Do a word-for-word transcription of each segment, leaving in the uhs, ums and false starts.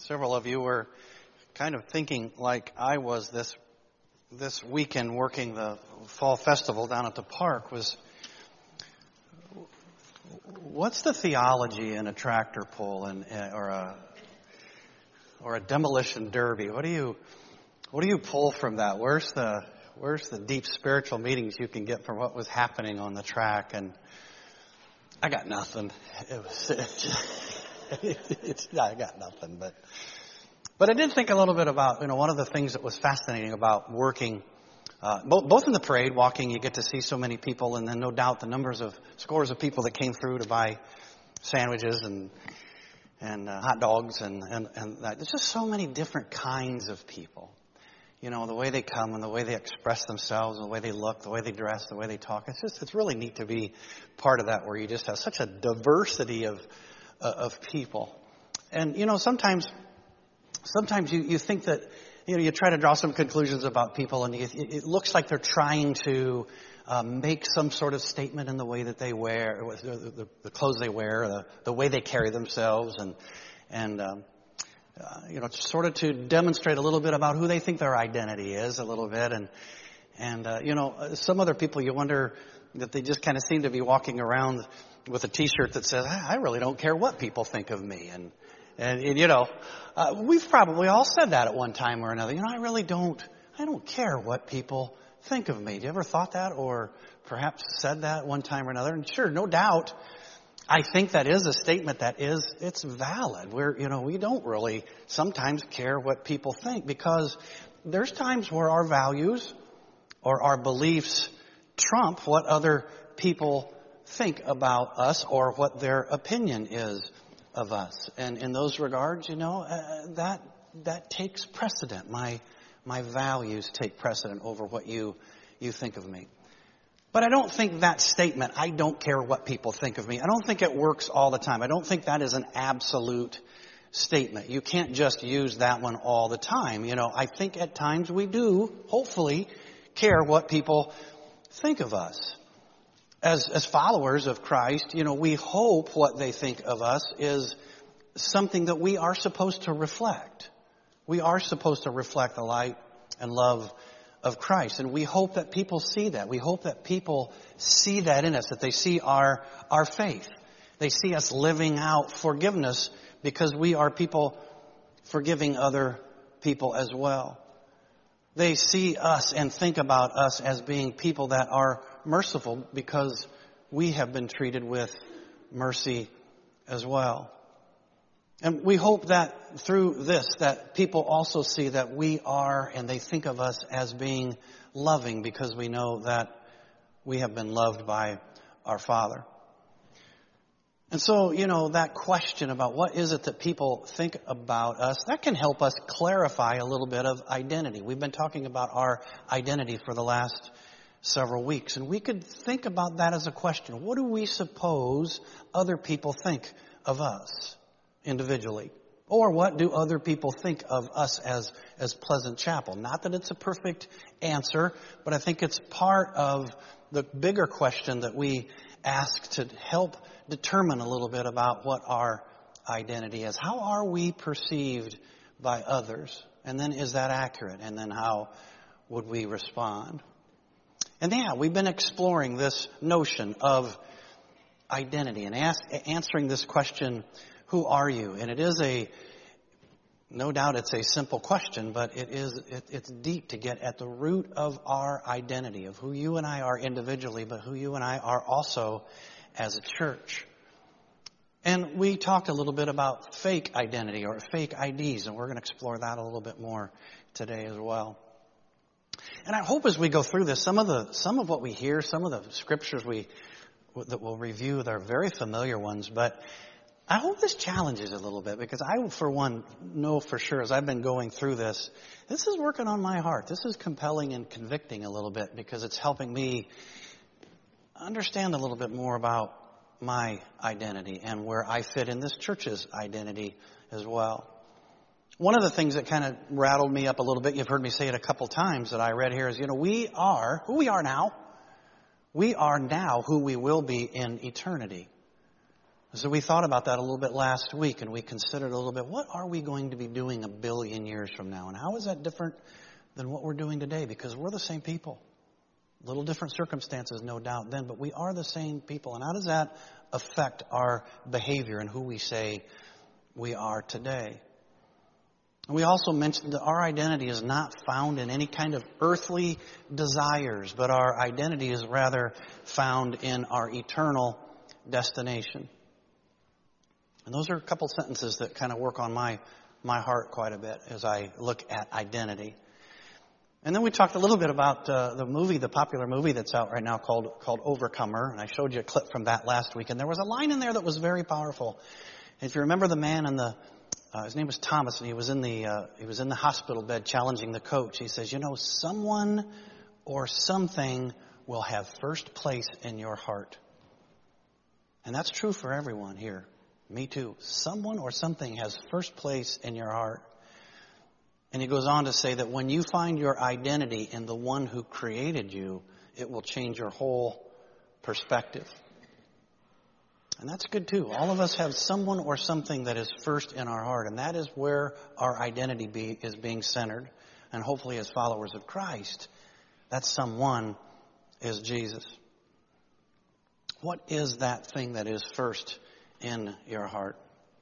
several of you were kind of thinking like I was this this weekend working the fall festival down at the park was, what's the theology in a tractor pull and or a or a demolition derby? What do you what do you pull from that? Where's the where's the deep spiritual meanings you can get from what was happening on the track? And I got nothing. It was it's, it's I got nothing, but but I did think a little bit about, you know, one of the things that was fascinating about working uh, both, both in the parade, walking, you get to see so many people, and then no doubt the numbers of scores of people that came through to buy sandwiches and and uh, hot dogs and and and that. There's just so many different kinds of people. You know, the way they come and the way they express themselves and the way they look, the way they dress, the way they talk. It's just, it's really neat to be part of that, where you just have such a diversity of, uh, of people. And, you know, sometimes, sometimes you, you think that, you know, you try to draw some conclusions about people, and you, it looks like they're trying to uh, make some sort of statement in the way that they wear, the, the, the clothes they wear, the, the way they carry themselves, and, and, um, Uh, you know, sort of to demonstrate a little bit about who they think their identity is a little bit. And, and uh, you know, some other people, you wonder that they just kind of seem to be walking around with a T-shirt that says, I really don't care what people think of me. And, and, and you know, uh, we've probably all said that at one time or another. You know, I really don't, I don't care what people think of me. Do you ever thought that, or perhaps said that one time or another? And sure, no doubt, I think that is a statement that is, it's valid. We're, you know, we don't really sometimes care what people think, because there's times where our values or our beliefs trump what other people think about us or what their opinion is of us. And in those regards, you know, uh, that, that takes precedent. My, my values take precedent over what you, you think of me. But I don't think that statement, I don't care what people think of me, I don't think it works all the time. I don't think that is an absolute statement. You can't just use that one all the time. You know, I think at times we do, hopefully, care what people think of us. As, as followers of Christ, you know, we hope what they think of us is something that we are supposed to reflect. We are supposed to reflect the light and love of Christ. And we hope that people see that. We hope that people see that in us, that they see our, our faith. They see us living out forgiveness because we are people forgiving other people as well. They see us and think about us as being people that are merciful because we have been treated with mercy as well. And we hope that through this, that people also see that we are, and they think of us as being loving because we know that we have been loved by our Father. And so, you know, that question about what is it that people think about us, that can help us clarify a little bit of identity. We've been talking about our identity for the last several weeks, and we could think about that as a question. What do we suppose other people think of us individually? Or what do other people think of us as, as Pleasant Chapel? Not that it's a perfect answer, but I think it's part of the bigger question that we ask to help determine a little bit about what our identity is. How are we perceived by others? And then is that accurate? And then how would we respond? And yeah, we've been exploring this notion of identity and ask, answering this question, who are you? And it is a, no doubt it's a simple question, but it is, it, it's deep to get at the root of our identity, of who you and I are individually, but who you and I are also as a church. And we talked a little bit about fake identity or fake I Ds, and we're going to explore that a little bit more today as well. And I hope as we go through this, some of the, some of what we hear, some of the scriptures we, that we'll review, they're very familiar ones, but I hope this challenges a little bit, because I, for one, know for sure as I've been going through this, this is working on my heart. This is compelling and convicting a little bit, because it's helping me understand a little bit more about my identity and where I fit in this church's identity as well. One of the things that kind of rattled me up a little bit, you've heard me say it a couple times that I read here, is, you know, we are who we are now. We are now who we will be in eternity. So we thought about that a little bit last week, and we considered a little bit, what are we going to be doing a billion years from now? And how is that different than what we're doing today? Because we're the same people. Little different circumstances, no doubt then, but we are the same people. And how does that affect our behavior and who we say we are today? And we also mentioned that our identity is not found in any kind of earthly desires, but our identity is rather found in our eternal destination. And those are a couple sentences that kind of work on my, my heart quite a bit as I look at identity. And then we talked a little bit about uh, the movie, the popular movie that's out right now called called Overcomer. And I showed you a clip from that last week. And there was a line in there that was very powerful. And if you remember the man in the, uh, his name was Thomas, and he was in the uh, he was in the hospital bed challenging the coach. He says, you know, someone or something will have first place in your heart. And that's true for everyone here. Me too. Someone or something has first place in your heart. And he goes on to say that when you find your identity in the one who created you, it will change your whole perspective. And that's good too. All of us have someone or something that is first in our heart. And that is where our identity be, is being centered. And hopefully as followers of Christ, that someone is Jesus. What is that thing that is first in your heart?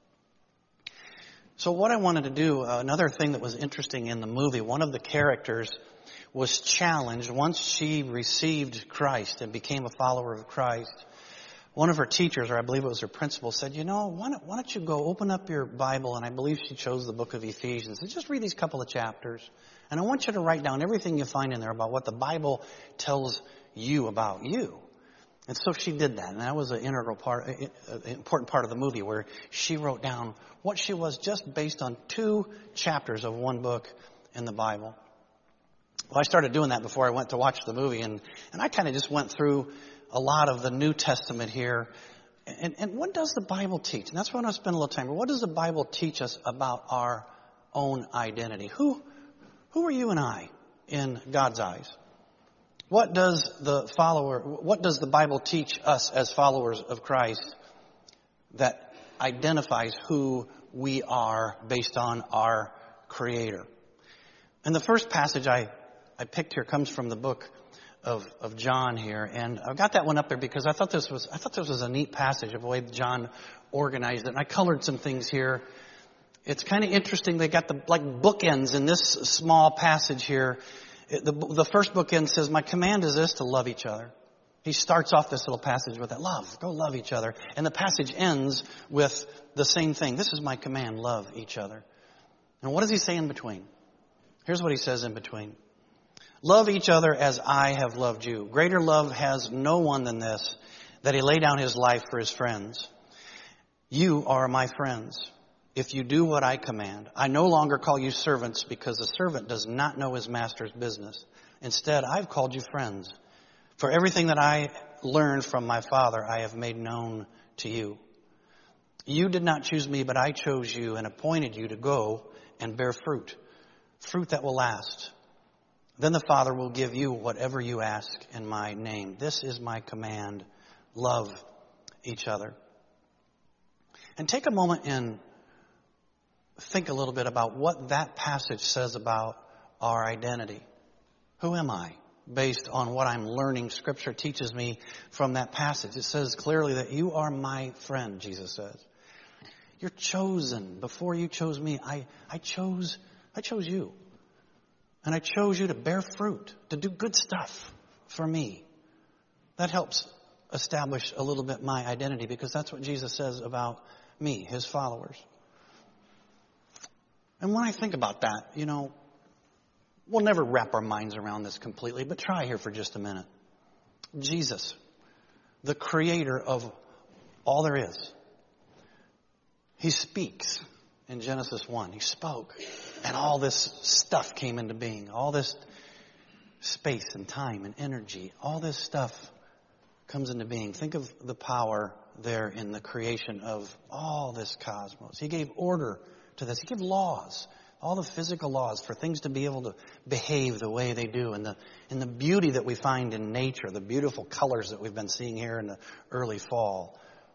So what I wanted to do, uh, another thing that was interesting in the movie, one of the characters was challenged once she received Christ and became a follower of Christ. One of her teachers, or I believe it was her principal, said, you know, why don't, why don't you go open up your Bible, and I believe she chose the book of Ephesians, and just read these couple of chapters. And I want you to write down everything you find in there about what the Bible tells you about you. And so she did that, and that was an integral part, an important part of the movie, where she wrote down what she was just based on two chapters of one book in the Bible. Well, I started doing that before I went to watch the movie, and, and I kind of just went through a lot of the New Testament here. And, and what does the Bible teach? And that's what I want to spend a little time. What does the Bible teach us about our own identity? Who, who are you and I in God's eyes? What does the follower, what does the Bible teach us as followers of Christ that identifies who we are based on our Creator? And the first passage I, I picked here comes from the book of, of John here. And I've got that one up there because I thought this was, I thought this was a neat passage of the way John organized it. And I colored some things here. It's kind of interesting. They got the like bookends in this small passage here. The, the first bookend says, my command is this, to love each other. He starts off this little passage with that, love, go love each other. And the passage ends with the same thing. This is my command, love each other. And what does he say in between? Here's what he says in between. Love each other as I have loved you. Greater love has no one than this, that he lay down his life for his friends. You are my friends if you do what I command. I no longer call you servants, because a servant does not know his master's business. Instead, I've called you friends. For everything that I learned from my Father, I have made known to you. You did not choose me, but I chose you and appointed you to go and bear fruit, fruit that will last. Then the Father will give you whatever you ask in my name. This is my command. Love each other. And take a moment and think a little bit about what that passage says about our identity. Who am I? Based on what I'm learning, Scripture teaches me from that passage. It says clearly that you are my friend, Jesus says. You're chosen. Before you chose me, I, I chose, I chose you. And I chose you to bear fruit, to do good stuff for me. That helps establish a little bit my identity, because that's what Jesus says about me, his followers. And when I think about that, you know, we'll never wrap our minds around this completely, but try here for just a minute. Jesus, the creator of all there is. He speaks in Genesis one. He spoke, and all this stuff came into being. All this space and time and energy, all this stuff comes into being. Think of the power there in the creation of all this cosmos. He gave order to this. He gave laws, all the physical laws for things to be able to behave the way they do, and the and the beauty that we find in nature, the beautiful colors that we've been seeing here in the early fall.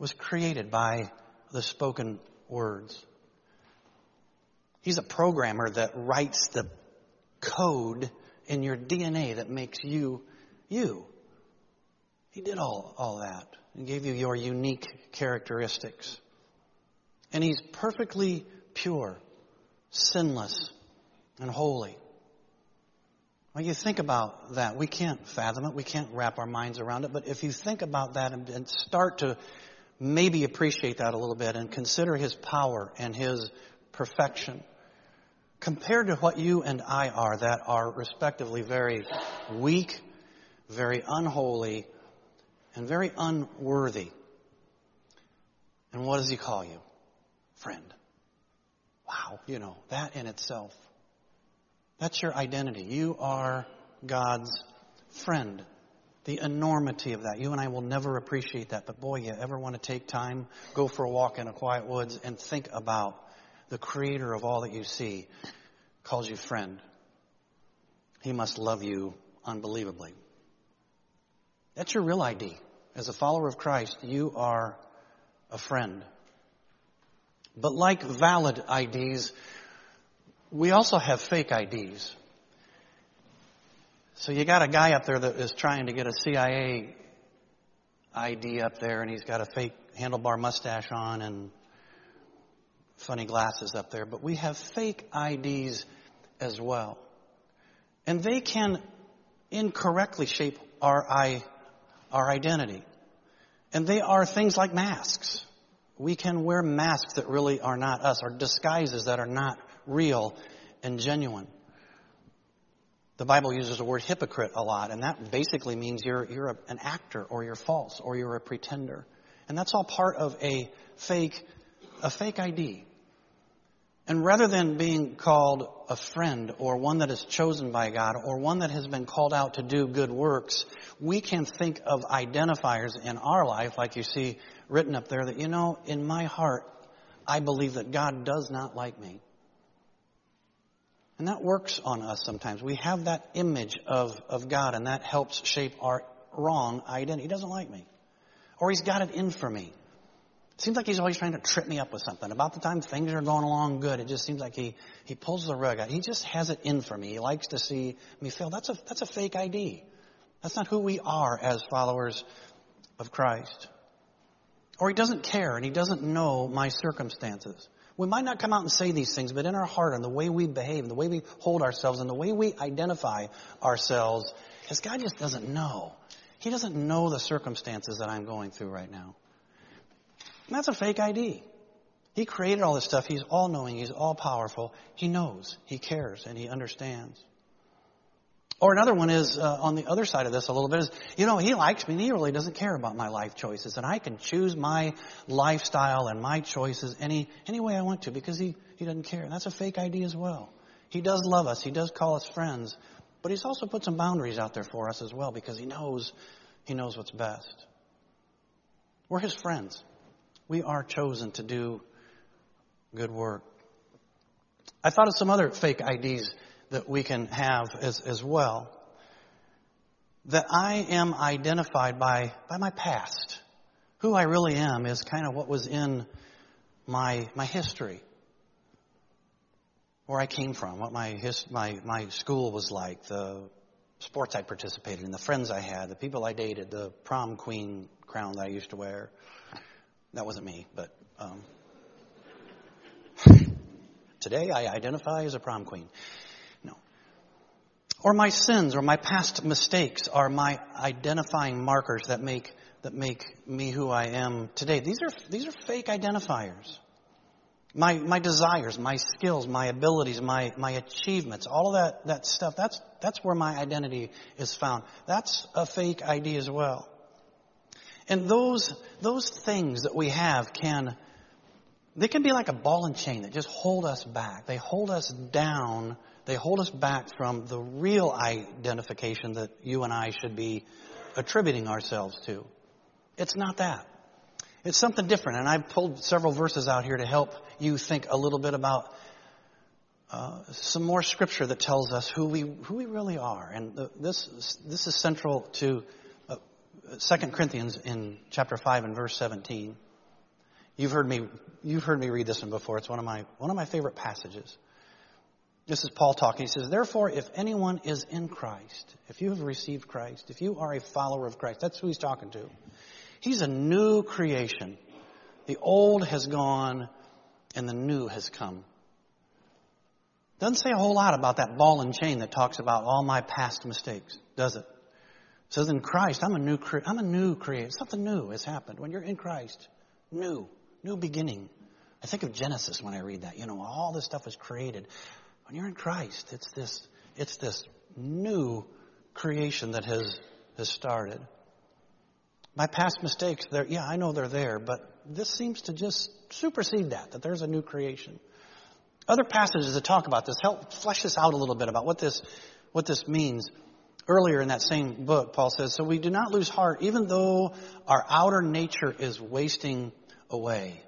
was created by the spoken words. He's a programmer that writes the code in your D N A that makes you, you. He did all, all that and gave you your unique characteristics. And He's perfectly pure, sinless, and holy. When you think about that, we can't fathom it. We can't wrap our minds around it. But if you think about that and, and start to maybe appreciate that a little bit and consider His power and His perfection, compared to what you and I are, that are respectively very weak, very unholy, and very unworthy. And what does He call you? Friend. Wow, you know, that in itself. That's your identity. You are God's friend. The enormity of that. You and I will never appreciate that. But boy, you ever want to take time, go for a walk in a quiet woods and think about the Creator of all that you see calls you friend. He must love you unbelievably. That's your real I D. As a follower of Christ, you are a friend. But like valid I Ds, we also have fake I Ds. So you got a guy up there that is trying to get a C I A I D up there, and he's got a fake handlebar mustache on and funny glasses up there. But we have fake I Ds as well. And they can incorrectly shape our, I, our identity. And they are things like masks. We can wear masks that really are not us, or disguises that are not real and genuine. The Bible uses the word hypocrite a lot, and that basically means you're you're a, an actor, or you're false, or you're a pretender. And that's all part of a fake a fake I D. And rather than being called a friend, or one that is chosen by God, or one that has been called out to do good works, we can think of identifiers in our life, like you see written up there, that, you know, in my heart, I believe that God does not like me. And that works on us sometimes. We have that image of, of God, and that helps shape our wrong identity. He doesn't like me. Or He's got it in for me. It seems like He's always trying to trip me up with something. About the time things are going along good, it just seems like He, he pulls the rug out. He just has it in for me. He likes to see me fail. That's a, that's a fake I D. That's not who we are as followers of Christ. Or He doesn't care, and He doesn't know my circumstances. We might not come out and say these things, but in our heart and the way we behave, and the way we hold ourselves, and the way we identify ourselves, is God just doesn't know. He doesn't know the circumstances that I'm going through right now. And that's a fake I D. He created all this stuff. He's all-knowing. He's all-powerful. He knows. He cares, and He understands. Or another one is, uh, on the other side of this a little bit, is, you know, He likes me and He really doesn't care about my life choices. And I can choose my lifestyle and my choices any any way I want to, because He, he doesn't care. That's a fake I D as well. He does love us. He does call us friends. But He's also put some boundaries out there for us as well, because He knows, He knows what's best. We're His friends. We are chosen to do good work. I thought of some other fake I Ds that we can have as, as well. That I am identified by, by my past. Who I really am is kind of what was in my, my history. Where I came from, what my, his, my, my school was like, the sports I participated in, the friends I had, the people I dated, the prom queen crown that I used to wear. That wasn't me, but um, today I identify as a prom queen. No. Or my sins or my past mistakes are my identifying markers that make that make me who I am today. These are these are fake identifiers. My my desires, my skills, my abilities, my, my achievements, all of that, that stuff, that's that's where my identity is found. That's a fake I D as well. And those those things that we have can they can be like a ball and chain that just hold us back. They hold us down. They hold us back from the real identification that you and I should be attributing ourselves to. It's not that. It's something different. And I've pulled several verses out here to help you think a little bit about uh, some more scripture that tells us who we who we really are. And the, this this is central to uh, Second Corinthians in chapter five and verse seventeen. You've heard me, you've heard me read this one before. It's one of my, one of my favorite passages. This is Paul talking. He says, therefore, if anyone is in Christ, if you have received Christ, if you are a follower of Christ, that's who he's talking to. He's a new creation. The old has gone and the new has come. Doesn't say a whole lot about that ball and chain that talks about all my past mistakes, does it? It says in Christ, I'm a new cre- I'm a new creator. Something new has happened. When you're in Christ, new, new beginning. I think of Genesis when I read that. You know, all this stuff was created. When you're in Christ, it's this, it's this new creation that has, has started. My past mistakes, they're, yeah, I know they're there, but this seems to just supersede that, that there's a new creation. Other passages that talk about this help flesh this out a little bit about what this, what this means. Earlier in that same book, Paul says, so we do not lose heart, even though our outer nature is wasting away.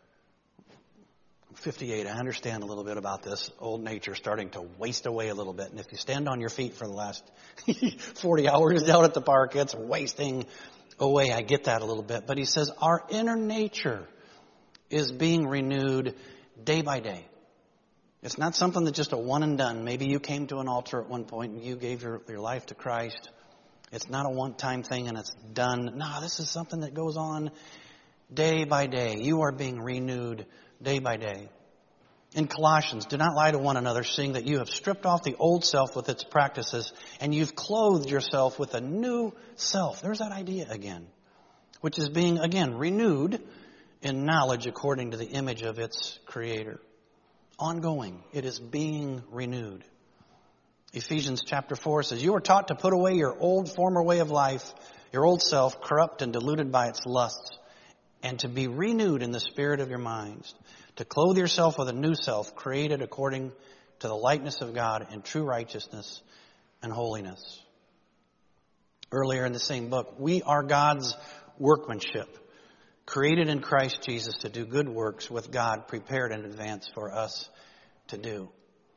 I'm fifty-eight, I understand a little bit about this old nature starting to waste away a little bit. And if you stand on your feet for the last forty hours out at the park, it's wasting away. I get that a little bit. But he says our inner nature is being renewed day by day. It's not something that's just a one and done. Maybe you came to an altar at one point and you gave your, your life to Christ. It's not a one-time thing and it's done. No, this is something that goes on day by day. You are being renewed day by day. In Colossians, do not lie to one another, seeing that you have stripped off the old self with its practices and you've clothed yourself with a new self. There's that idea again, which is being, again, renewed in knowledge according to the image of its creator. Ongoing. It is being renewed. Ephesians chapter four says, you are taught to put away your old former way of life, your old self, corrupt and deluded by its lusts, and to be renewed in the spirit of your minds, to clothe yourself with a new self, created according to the likeness of God in true righteousness and holiness. Earlier in the same book, we are God's workmanship, created in Christ Jesus to do good works with God prepared in advance for us to do.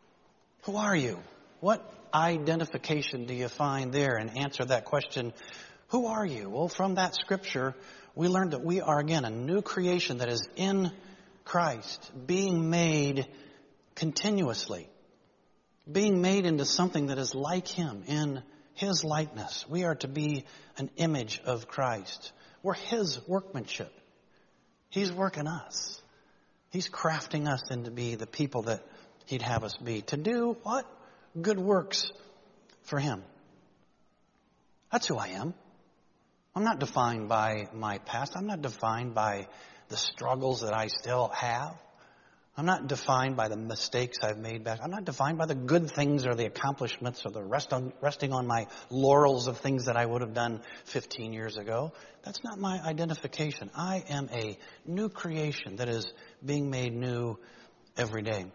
Who are you? What identification do you find there? And answer that question, who are you? Well, from that scripture, we learned that we are, again, a new creation that is in Christ, being made continuously, being made into something that is like Him in His likeness. We are to be an image of Christ. We're His workmanship. He's working us. He's crafting us into be the people that He'd have us be. To do what? Good works for Him. That's who I am. I'm not defined by my past. I'm not defined by the struggles that I still have. I'm not defined by the mistakes I've made back. I'm not defined by the good things or the accomplishments or the rest on, resting on my laurels of things that I would have done fifteen years ago. That's not my identification. I am a new creation that is being made new every day.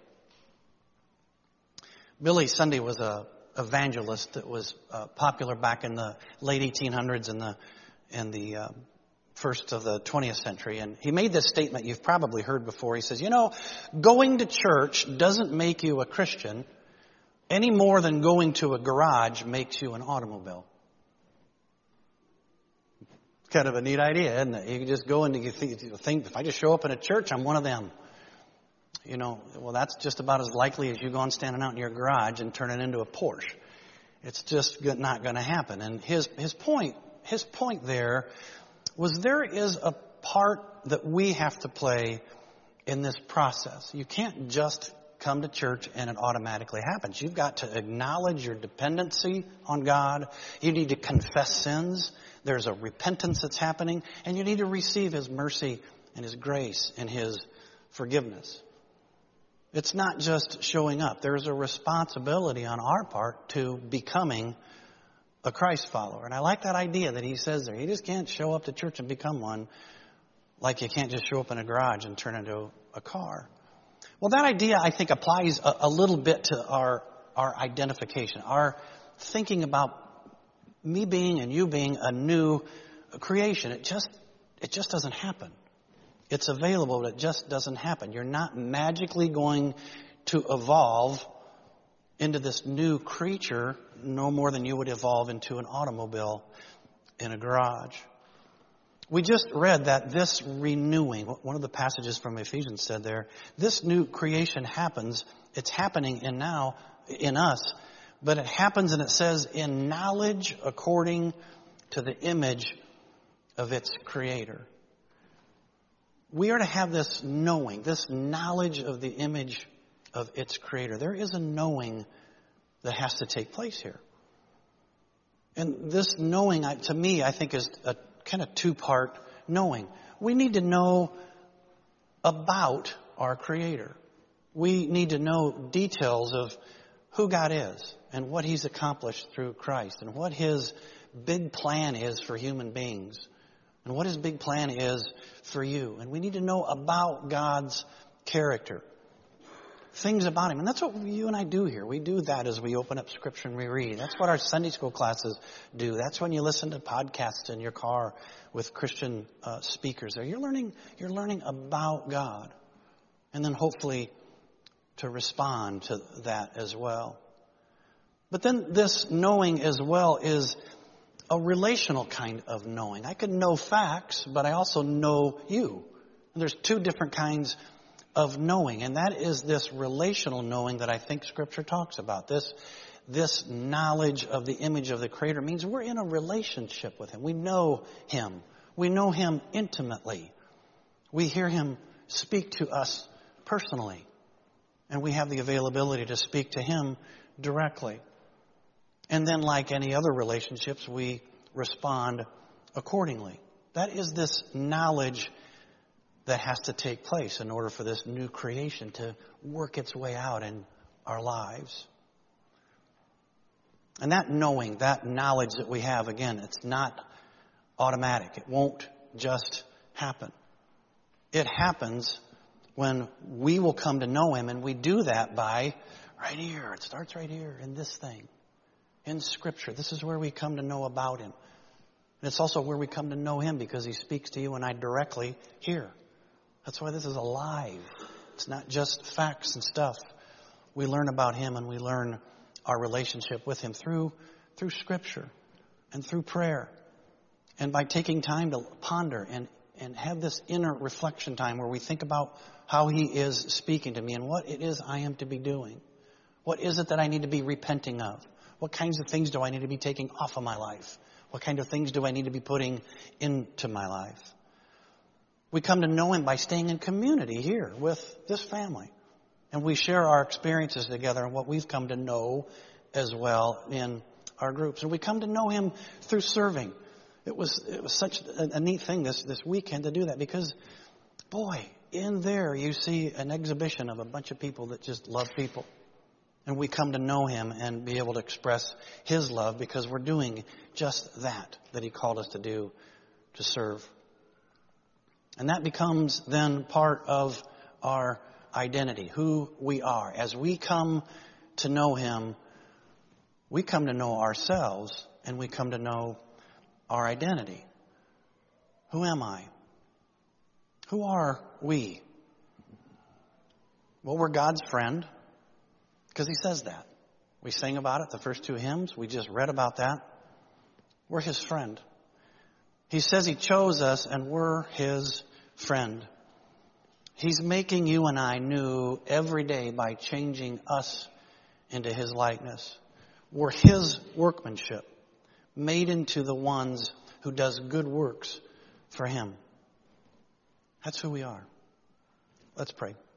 Billy Sunday was a evangelist that was uh, popular back in the late eighteen hundreds and the and the uh, first of the twentieth century. And he made this statement you've probably heard before. He says, you know, going to church doesn't make you a Christian any more than going to a garage makes you an automobile. Kind of a neat idea, isn't it? You can just go into, you think, if I just show up in a church, I'm one of them. You know, well, that's just about as likely as you going standing out in your garage and turning into a Porsche. It's just not going to happen. And his his point, his point there was there is a part that we have to play in this process. You can't just come to church and it automatically happens. You've got to acknowledge your dependency on God. You need to confess sins. There's a repentance that's happening, and you need to receive His mercy and His grace and His forgiveness. It's not just showing up. There's a responsibility on our part to becoming a Christ follower. And I like that idea that he says there. You just can't show up to church and become one like you can't just show up in a garage and turn into a car. Well, that idea, I think, applies a, a little bit to our, our identification, our thinking about me being and you being a new creation. It just, it just doesn't happen. It's available, but it just doesn't happen. You're not magically going to evolve into this new creature no more than you would evolve into an automobile in a garage. We just read that this renewing, one of the passages from Ephesians said there, this new creation happens, it's happening in now, in us, but it happens, and it says, in knowledge according to the image of its creator. We are to have this knowing, this knowledge of the image of its creator. There is a knowing that has to take place here. And this knowing, to me, I think is a kind of two-part knowing. We need to know about our Creator. We need to know details of who God is and what He's accomplished through Christ and what His big plan is for human beings and what His big plan is for you. And we need to know about God's character. Things about Him. And that's what you and I do here. We do that as we open up Scripture and we read. That's what our Sunday school classes do. That's when you listen to podcasts in your car with Christian uh, speakers there. You're learning, you're learning about God. And then hopefully to respond to that as well. But then this knowing as well is a relational kind of knowing. I can know facts, but I also know you. And there's two different kinds of knowing, and that is this relational knowing that I think Scripture talks about. This, this knowledge of the image of the Creator means we're in a relationship with Him. We know Him. We know Him intimately. We hear Him speak to us personally, and we have the availability to speak to Him directly. And then, like any other relationships, we respond accordingly. That is this knowledge that has to take place in order for this new creation to work its way out in our lives. And that knowing, that knowledge that we have, again, it's not automatic. It won't just happen. It happens when we will come to know Him, and we do that by right here. It starts right here in this thing, in Scripture. This is where we come to know about Him. And it's also where we come to know Him because He speaks to you and I directly here. That's why this is alive. It's not just facts and stuff. We learn about Him and we learn our relationship with Him through, through Scripture and through prayer. And by taking time to ponder and, and have this inner reflection time where we think about how He is speaking to me and what it is I am to be doing. What is it that I need to be repenting of? What kinds of things do I need to be taking off of my life? What kind of things do I need to be putting into my life? We come to know Him by staying in community here with this family. And we share our experiences together and what we've come to know as well in our groups. And we come to know Him through serving. It was it was such a, a neat thing this, this weekend to do that because, boy, in there you see an exhibition of a bunch of people that just love people. And we come to know Him and be able to express His love because we're doing just that, that He called us to do, to serve. And that becomes then part of our identity, who we are. As we come to know Him, we come to know ourselves and we come to know our identity. Who am I? Who are we? Well, we're God's friend because He says that. We sang about it, the first two hymns. We just read about that. We're His friend. He says He chose us and we're His friend. He's making you and I new every day by changing us into His likeness. We're His workmanship, made into the ones who does good works for Him. That's who we are. Let's pray.